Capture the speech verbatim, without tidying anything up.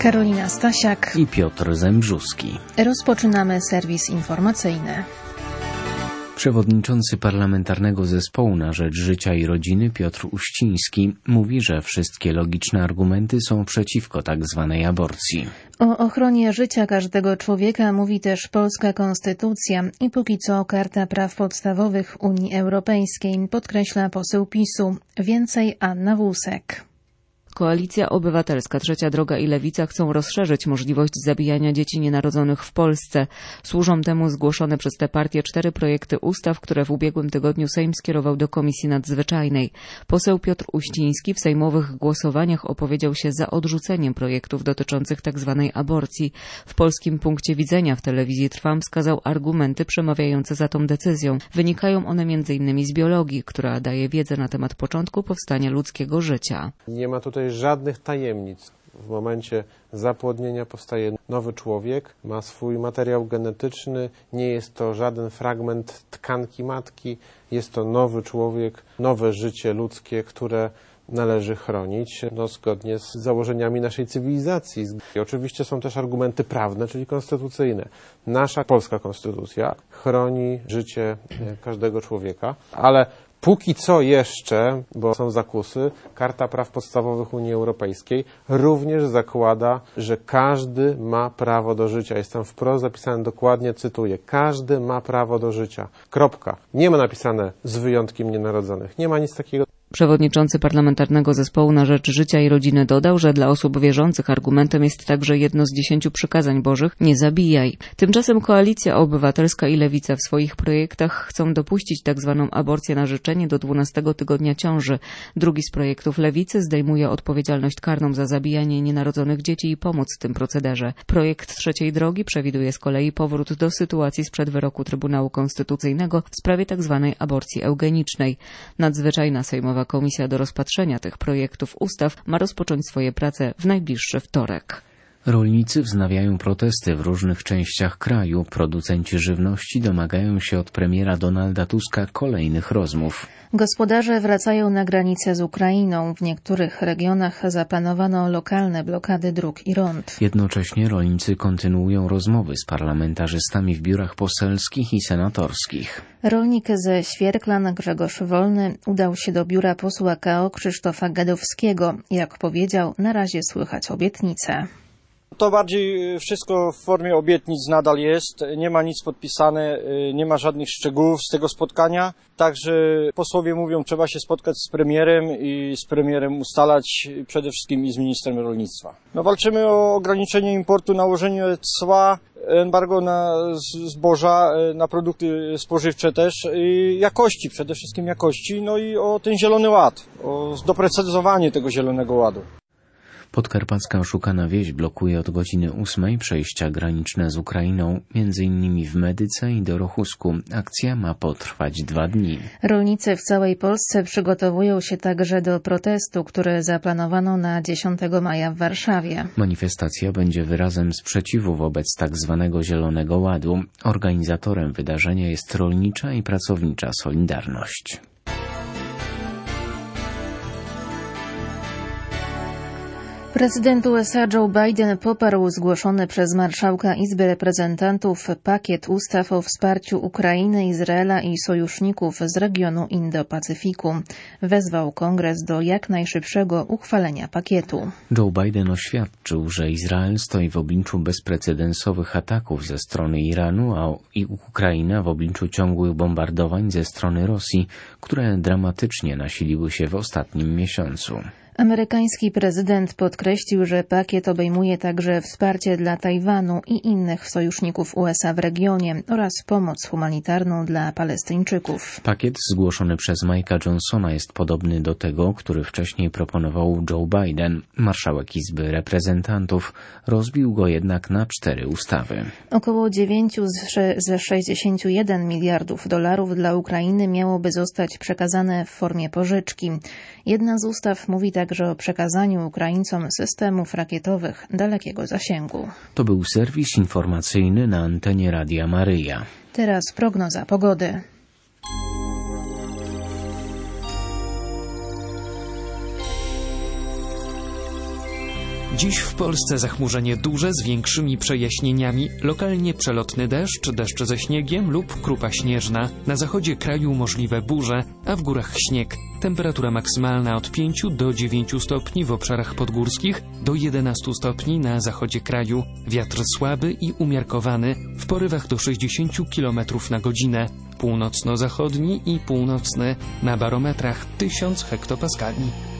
Karolina Stasiak i Piotr Zembrzuski. Rozpoczynamy serwis informacyjny. Przewodniczący Parlamentarnego Zespołu na Rzecz Życia i Rodziny Piotr Uściński mówi, że wszystkie logiczne argumenty są przeciwko tak zwanej aborcji. O ochronie życia każdego człowieka mówi też polska konstytucja i póki co Karta Praw Podstawowych Unii Europejskiej, podkreśla poseł PiSu. Więcej Anna Włusek. Koalicja Obywatelska, Trzecia Droga i Lewica chcą rozszerzyć możliwość zabijania dzieci nienarodzonych w Polsce. Służą temu zgłoszone przez te partie cztery projekty ustaw, które w ubiegłym tygodniu Sejm skierował do Komisji Nadzwyczajnej. Poseł Piotr Uściński w sejmowych głosowaniach opowiedział się za odrzuceniem projektów dotyczących tzw. aborcji. W polskim punkcie widzenia w telewizji Trwam wskazał argumenty przemawiające za tą decyzją. Wynikają one między innymi z biologii, która daje wiedzę na temat początku powstania ludzkiego życia. Nie ma tutaj żadnych tajemnic. W momencie zapłodnienia powstaje nowy człowiek, ma swój materiał genetyczny, nie jest to żaden fragment tkanki matki, jest to nowy człowiek, nowe życie ludzkie, które należy chronić, no, zgodnie z założeniami naszej cywilizacji. I oczywiście są też argumenty prawne, czyli konstytucyjne. Nasza polska konstytucja chroni życie każdego człowieka, ale póki co jeszcze, bo są zakusy, Karta Praw Podstawowych Unii Europejskiej również zakłada, że każdy ma prawo do życia. Jest tam wprost zapisane, dokładnie cytuję, każdy ma prawo do życia. Kropka. Nie ma napisane z wyjątkiem nienarodzonych. Nie ma nic takiego. Przewodniczący Parlamentarnego Zespołu na Rzecz Życia i Rodziny dodał, że dla osób wierzących argumentem jest także jedno z dziesięciu przykazań bożych: nie zabijaj. Tymczasem Koalicja Obywatelska i Lewica w swoich projektach chcą dopuścić tzw. aborcję na życzenie do dwunastego tygodnia ciąży. Drugi z projektów Lewicy zdejmuje odpowiedzialność karną za zabijanie nienarodzonych dzieci i pomoc w tym procederze. Projekt Trzeciej Drogi przewiduje z kolei powrót do sytuacji sprzed wyroku Trybunału Konstytucyjnego w sprawie tzw. aborcji eugenicznej. Nadzwyczajna sejmowa Komisja do rozpatrzenia tych projektów ustaw ma rozpocząć swoje prace w najbliższy wtorek. Rolnicy wznawiają protesty w różnych częściach kraju. Producenci żywności domagają się od premiera Donalda Tuska kolejnych rozmów. Gospodarze wracają na granicę z Ukrainą. W niektórych regionach zaplanowano lokalne blokady dróg i rond. Jednocześnie rolnicy kontynuują rozmowy z parlamentarzystami w biurach poselskich i senatorskich. Rolnik ze Świerklan Grzegorz Wolny udał się do biura posła K O Krzysztofa Gadowskiego. Jak powiedział, na razie słychać obietnice. To bardziej wszystko w formie obietnic nadal jest, nie ma nic podpisane, nie ma żadnych szczegółów z tego spotkania, także posłowie mówią, trzeba się spotkać z premierem i z premierem ustalać przede wszystkim i z ministrem rolnictwa. No, walczymy o ograniczenie importu, nałożenie cła, embargo na zboża, na produkty spożywcze też, i jakości, przede wszystkim jakości, no i o ten zielony ład, o doprecyzowanie tego zielonego ładu. Podkarpacka Oszukana Wieś blokuje od godziny ósmej przejścia graniczne z Ukrainą, między innymi w Medyce i Dorochusku. Akcja ma potrwać dwa dni. Rolnicy w całej Polsce przygotowują się także do protestu, który zaplanowano na dziesiątego maja w Warszawie. Manifestacja będzie wyrazem sprzeciwu wobec tak zwanego Zielonego Ładu. Organizatorem wydarzenia jest Rolnicza i Pracownicza Solidarność. Prezydent U S A Joe Biden poparł zgłoszony przez marszałka Izby Reprezentantów pakiet ustaw o wsparciu Ukrainy, Izraela i sojuszników z regionu Indo-Pacyfiku. Wezwał Kongres do jak najszybszego uchwalenia pakietu. Joe Biden oświadczył, że Izrael stoi w obliczu bezprecedensowych ataków ze strony Iranu, a Ukraina w obliczu ciągłych bombardowań ze strony Rosji, które dramatycznie nasiliły się w ostatnim miesiącu. Amerykański prezydent podkreślił, że pakiet obejmuje także wsparcie dla Tajwanu i innych sojuszników U S A w regionie oraz pomoc humanitarną dla Palestyńczyków. Pakiet zgłoszony przez Mike'a Johnsona jest podobny do tego, który wcześniej proponował Joe Biden. Marszałek Izby Reprezentantów rozbił go jednak na cztery ustawy. Około dziewięć ze sześćdziesięciu jeden miliardów dolarów dla Ukrainy miałoby zostać przekazane w formie pożyczki. Jedna z ustaw mówi także o przekazaniu Ukraińcom systemów rakietowych dalekiego zasięgu. To był serwis informacyjny na antenie Radia Maryja. Teraz prognoza pogody. Dziś w Polsce zachmurzenie duże z większymi przejaśnieniami, lokalnie przelotny deszcz, deszcz ze śniegiem lub krupa śnieżna. Na zachodzie kraju możliwe burze, a w górach śnieg. Temperatura maksymalna od pięciu do dziewięciu stopni w obszarach podgórskich, do jedenastu stopni na zachodzie kraju. Wiatr słaby i umiarkowany, w porywach do sześćdziesięciu kilometrów na godzinę. Północno-zachodni i północny, na barometrach tysiąc hektopaskali.